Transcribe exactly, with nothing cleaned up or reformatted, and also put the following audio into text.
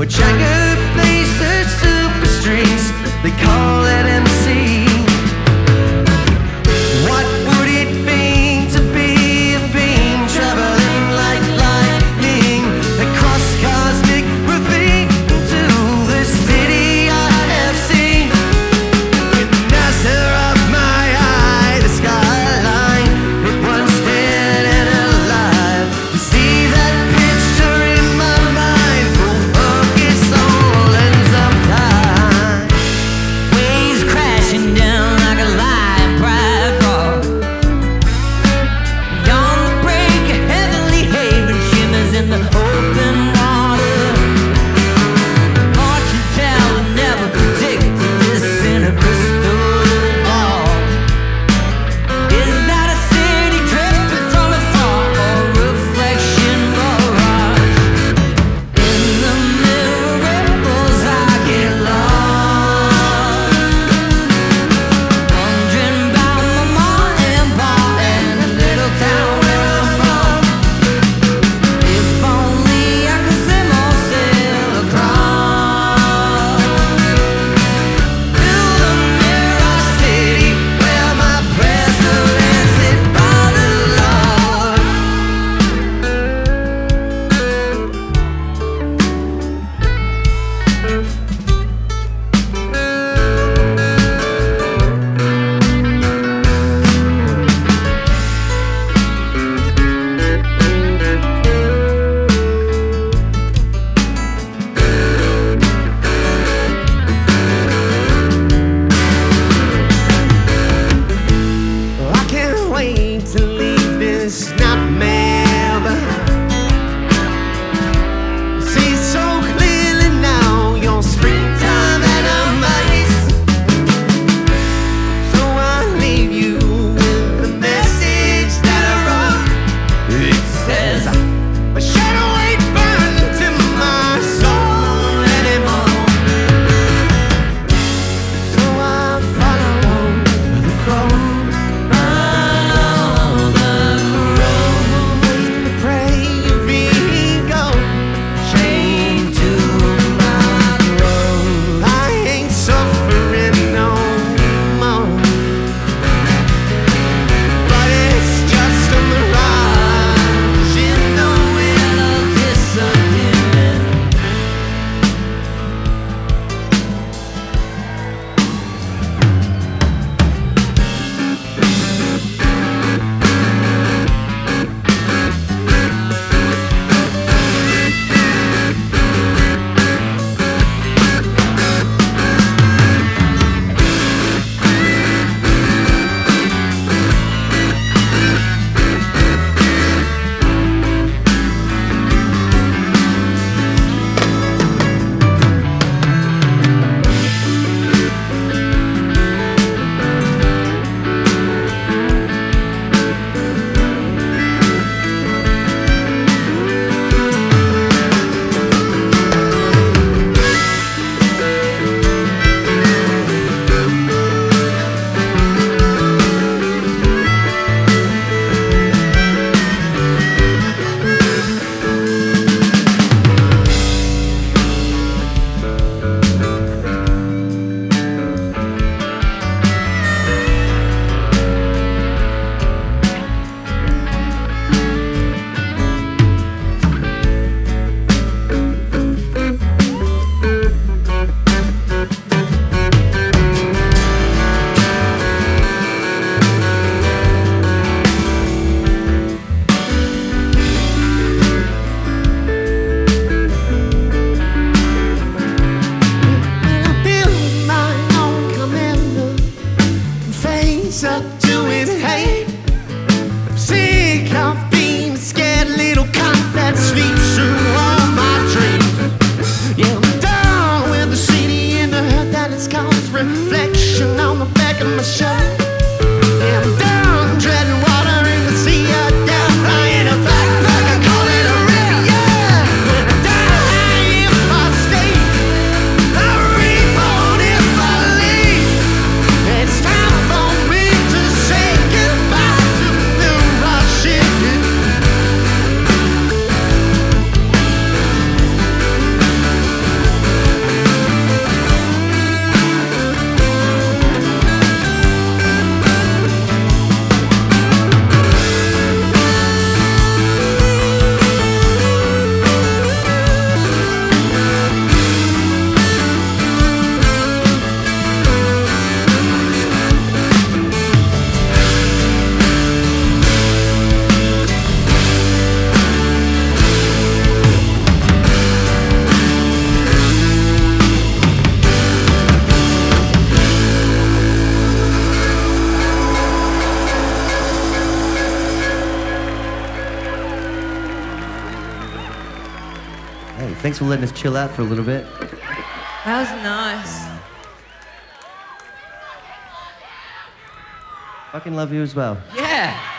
Jagger plays the super strings, they call it M C. What would it mean to be a being traveling like lightning across cosmic ravine to the city I have seen? In the nasser of my eye, the skyline, it was dead and alive. To see that picture in my mind, full focus on lens of time. Waves crashing down like a lion pride rock. Beyond the break, a heavenly haven shimmers in the open water. Fortune teller never predicted this in a crystal ball. Is that a city drifting from afar or a reflection mirage? In the mirrors I get lost, wondering about my mom and pop and the little town where I'm from. If only I could swim or sail across to the mirror city where my prayers are answered by the Lord. I can't wait to leave this nightmare behind. See so clearly now your springtime and a mice. So I leave you with the message that I wrote. It says, a shadow ain't burning to my soul anymore. So I follow the crow. Pray you be go, chained to my throne. I ain't suffering no more, but it's just a mirage in the wind of disappearing. Build my own commander, face up to it, hey. I'm sick of being a scared little cunt that sleeps through all my dreams. Yeah, I'm done with the city and the hurt that it's caused. Reflection on the back of my shirt. Yeah, I'm done treading water in the sea. I down flying a backpack, I call it a river, yeah. When I die if I stay, I'm reborn if I leave. It's time for me to say goodbye to the rush. Thanks for letting us chill out for a little bit. That was nice. Fucking love you as well. Yeah.